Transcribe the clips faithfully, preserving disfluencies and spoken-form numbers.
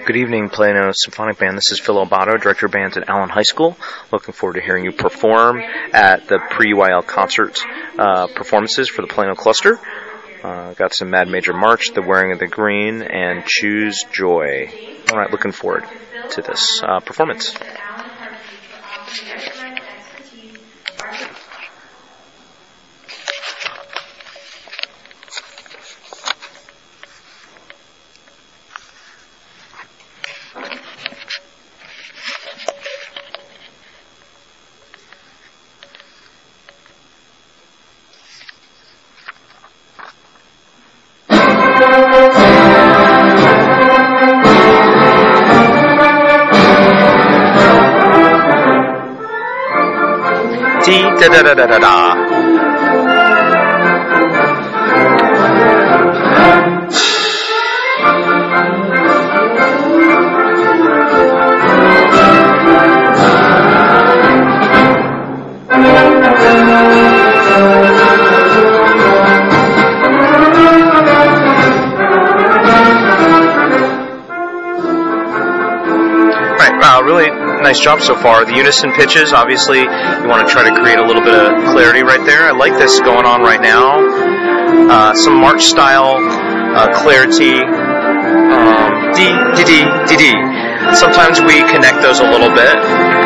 Good evening, Plano Symphonic Band. This is Phil Albato, Director of Bands at Allen High School. Looking forward to hearing you perform at the pre-U I L concert uh, performances for the Plano Cluster. Uh, got some Mad Major March, The Wearing of the Green, and Choose Joy. All right, looking forward to this uh, performance. Da da da da da da. Really nice job so far. The unison pitches, obviously, you want to try to create a little bit of clarity right there. I like this going on right now. Uh, some march style uh, clarity. Um, D, D, D, D, D. Sometimes we connect those a little bit.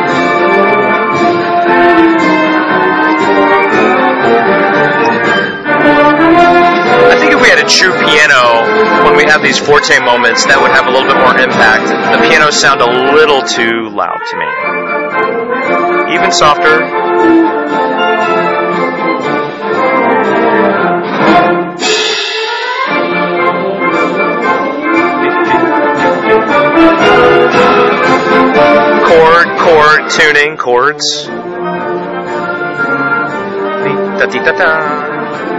I think if we had a true piano, when we have these forte moments, that would have a little bit more impact. The pianos sound a little too loud to me. Even softer. Chord, chord, tuning, chords. Da-dee-da-da.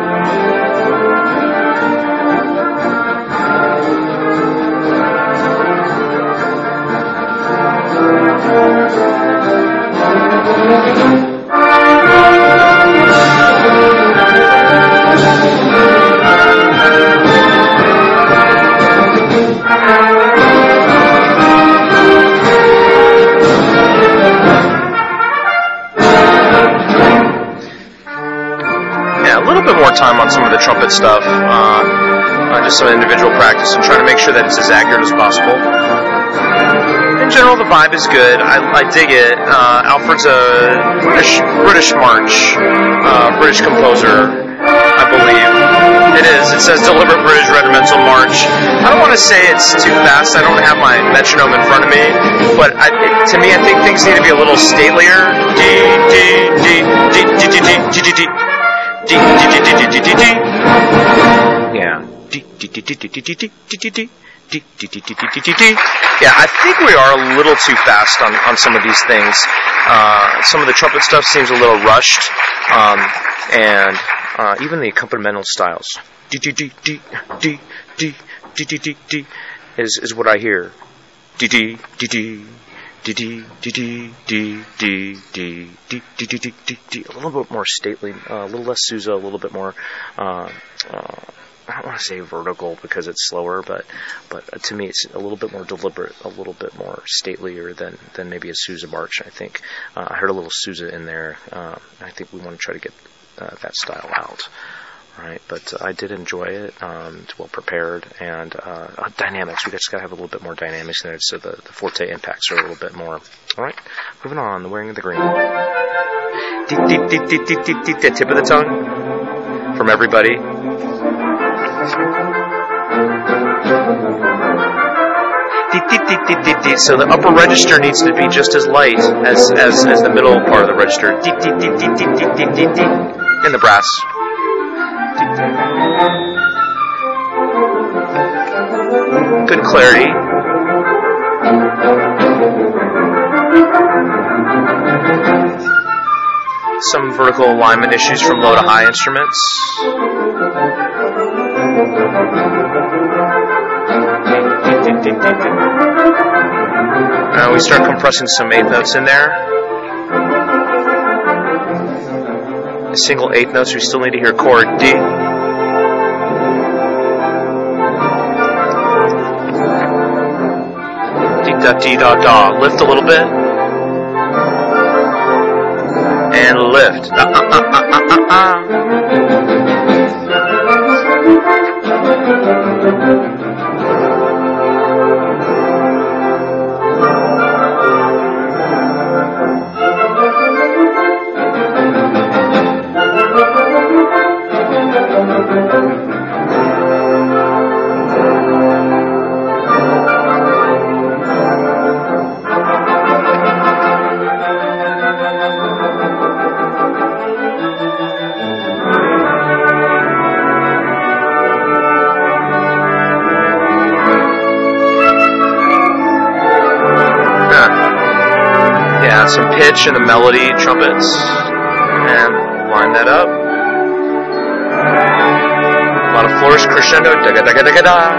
More time on some of the trumpet stuff, uh, uh, just some individual practice and trying to make sure that it's as accurate as possible. In general, the vibe is good. I, I dig it. Uh, Alfred's a British British march, uh, British composer, I believe. It is. It says Deliberate British Regimental March. I don't want to say it's too fast. I don't have my metronome in front of me, but I, it, to me, I think things need to be a little statelier. D D D D D D D D D. D, D, D, D, D, D, D, D. Yeah. D, D, D, D, D, D, D, D, D, D, D, D, D, D, D, D, D. Yeah, I think we are a little too fast on, on some of these things. Uh, some of the trumpet stuff seems a little rushed, um, and uh, even the accompanimental styles. D, D, D, D, D, D, D, D, D, D is is what I hear. D, D, D, D. D D D D D D D D D D D D D. A little bit more stately, uh, a little less Sousa, a little bit more. Uh, uh, I don't want to say vertical because it's slower, but but to me it's a little bit more deliberate, a little bit more statelier than than maybe a Sousa march. I think uh, I heard a little Sousa in there. Uh, I think we want to try to get uh, that style out. Right, but uh, I did enjoy it. Um, it's well prepared and uh, uh, dynamics. We just got to have a little bit more dynamics in it, so the, the forte impacts are a little bit more. All right, moving on. The Wearing of the Green. The tip of the tongue from everybody. So the upper register needs to be just as light as as, as the middle part of the register. In the brass. Good clarity. Some vertical alignment issues from low to high instruments. Now we start compressing some eighth notes in there. A single eighth notes, we still need to hear chord D. da dee da da. Lift a little bit. And lift. Ah, ah, ah, ah, ah, ah. Some pitch and the melody trumpets, and line that up. A lot of flourish crescendo, da da da da da da.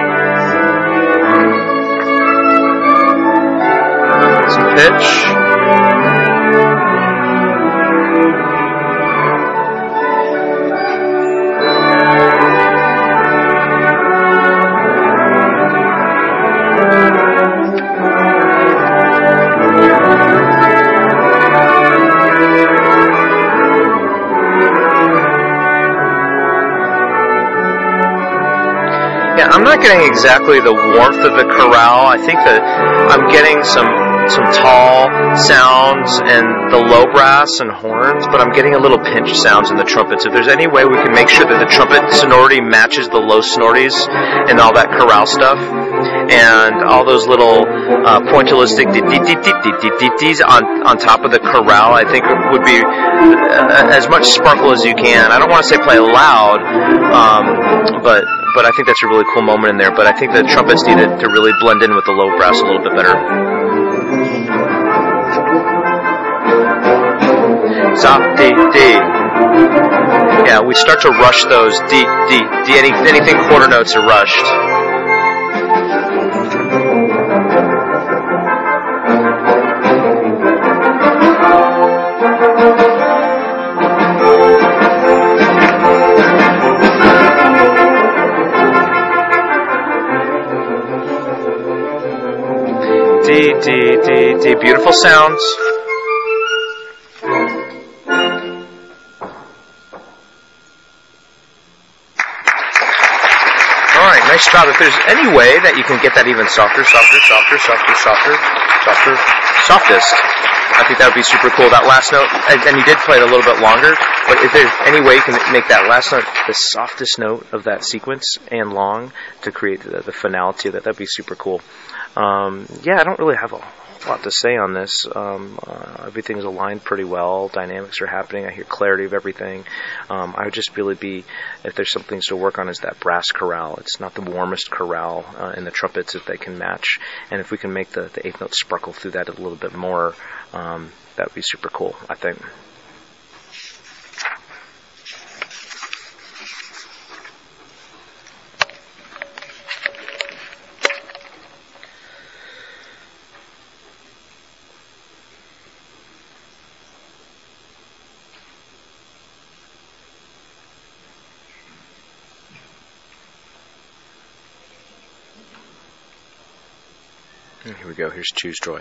Some pitch. I'm not getting exactly the warmth of the chorale. I think that I'm getting some some tall sounds and the low brass and horns, but I'm getting a little pinch sounds in the trumpets. If there's any way we can make sure that the trumpet sonority matches the low sonorities and all that chorale stuff, and all those little uh, pointillistic dee-dee-dee-dee-dee-dee-dees on, on top of the chorale, I think would be uh, as much sparkle as you can. I don't want to say play loud, um, but but I think that's a really cool moment in there. But I think the trumpets need to, to really blend in with the low brass a little bit better. Za, dee, dee. Yeah, we start to rush those. Dee, dee, dee. Any, anything quarter notes are rushed. D, D, D, D. Beautiful sounds. Alright, nice job. If there's any way that you can get that even softer, softer, softer, softer, softer, softer, softest, I think that would be super cool. That last note, and, and you did play it a little bit longer, but if there's any way you can make that last note the softest note of that sequence and long to create the, the finality of that, that'd be super cool. Um, yeah, I don't really have a lot to say on this. Um, uh, everything's aligned pretty well. Dynamics are happening. I hear clarity of everything. Um, I would just really be, if there's some things to work on, is that brass chorale. It's not the warmest chorale uh, in the trumpets if they can match. And if we can make the, the eighth note sparkle through that a little bit more, um, that would be super cool, I think. Here we go. Here's Choose Joy.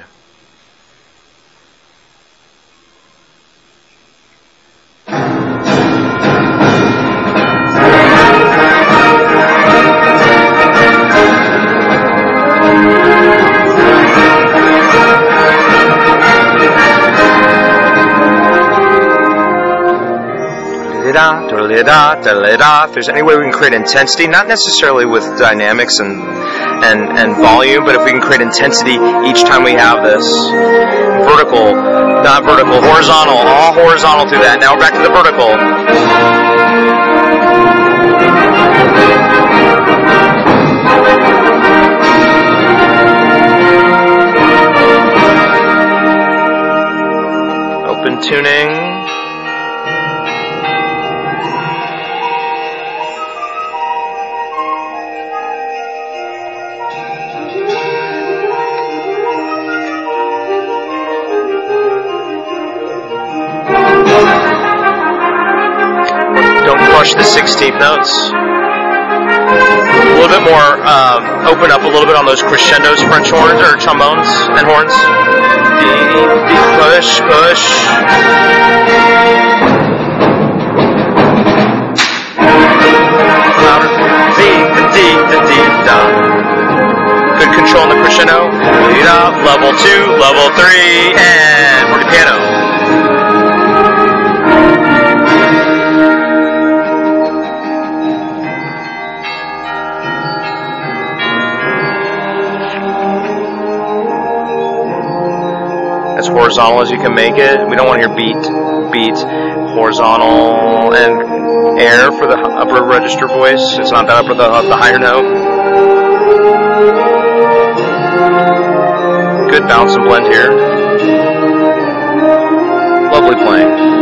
If there's any way we can create intensity, not necessarily with dynamics and, and, and volume, but if we can create intensity each time we have this. Vertical, not vertical, horizontal, all horizontal through that. Now we're back to the vertical. Open tuning. The sixteenth notes. A little bit more, um, open up a little bit on those crescendos, French horns, or trombones and horns. Deep, deep, push, push. Louder. Deep, deep, deep, da. Good control on the crescendo. Lead up, level two, level three, and forty piano. As horizontal as you can make it. We don't want to hear beat, beat, horizontal, and air for the upper register voice. It's not that upper, the, the higher note. Good bounce and blend here. Lovely playing.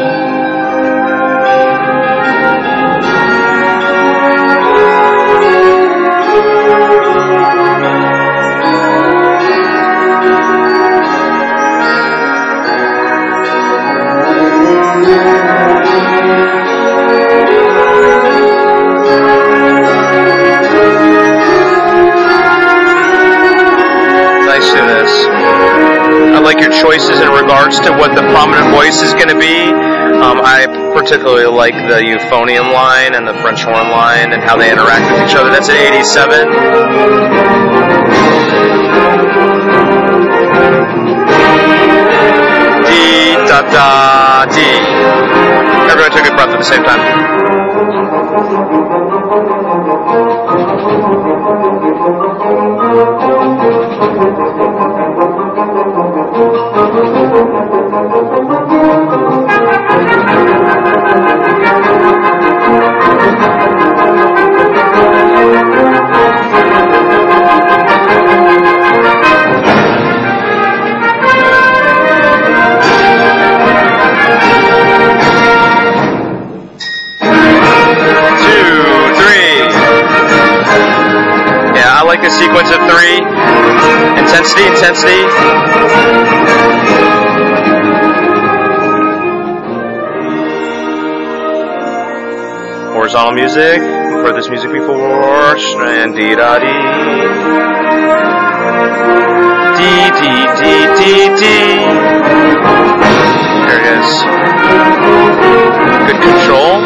I like your choices in regards to what the prominent voice is going to be. Um, I particularly like the euphonium line and the French horn line and how they interact with each other. That's an eighty-seven. D, da, da, D. Everyone took a breath at the same time. A sequence of three. Intensity, intensity. Horizontal music. We've heard this music before. And dee da dee. Dee dee dee dee dee. There it is. Good control.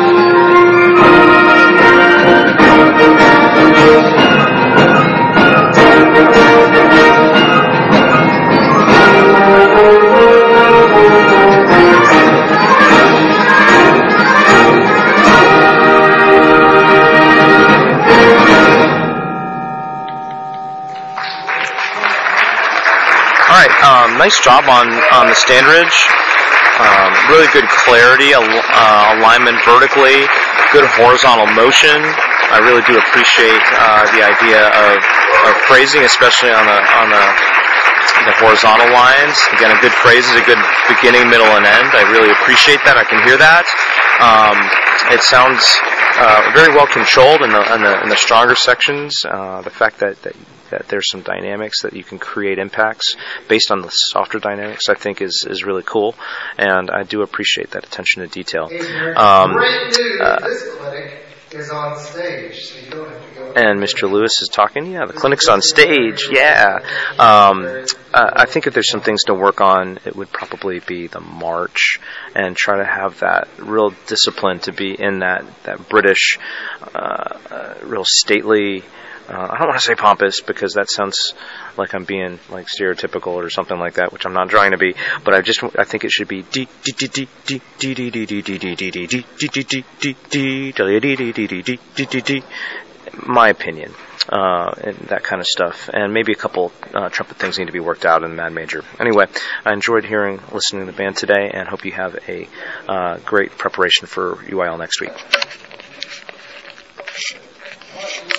Um, nice job on, on the Standridge. Um, really good clarity, al- uh, alignment vertically, good horizontal motion. I really do appreciate uh, the idea of, of phrasing, especially on the on the, the horizontal lines. Again, a good phrase is a good beginning, middle, and end. I really appreciate that. I can hear that. Um, it sounds uh, very well controlled in the in the, in the stronger sections. Uh, the fact that, that that there's some dynamics that you can create impacts based on the softer dynamics, I think is, is really cool, and I do appreciate that attention to detail. Um, Great news, uh, this clinic is on stage, so you don't have to go. And Mister Lewis is talking, yeah, the clinic's on stage, yeah. Um, uh, I think if there's some things to work on, it would probably be the march, and try to have that real discipline to be in that, that British, uh, uh, real stately, Uh, I don't want to say pompous because that sounds like I'm being like stereotypical or something like that, which I'm not trying to be. But I just I think it should be d d d d d d d d d d d d d d d d d d d. My opinion, uh, and that kind of stuff, and maybe a couple uh, trumpet things need to be worked out in the Mad Major. Anyway, I enjoyed hearing, listening to the band today, and hope you have a uh, great preparation for U I L next week.